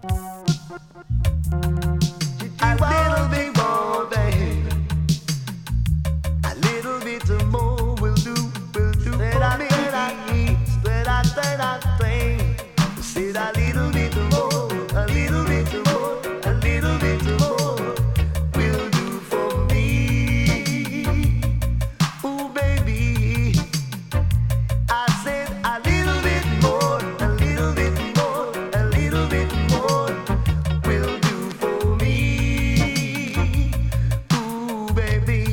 A little bit more, babe. A little bit more will do for me. Said I think. Said a little bit more, a little bit more, a little bit more will do for me. Ooh, baby. I said a little bit more, a little bit more, a little bit more will do for me. Ooh, baby.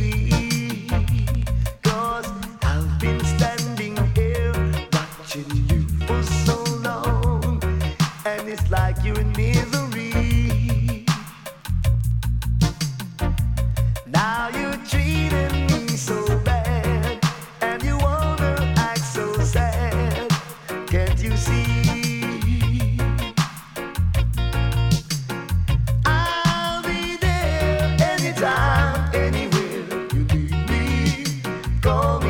'Cause I've been standing here watching you for so long, and it's like you're in misery. Now you're treating me so bad, and you wanna act so sad. Can't you see? I'll be there anytime, anywhere you need me. Call me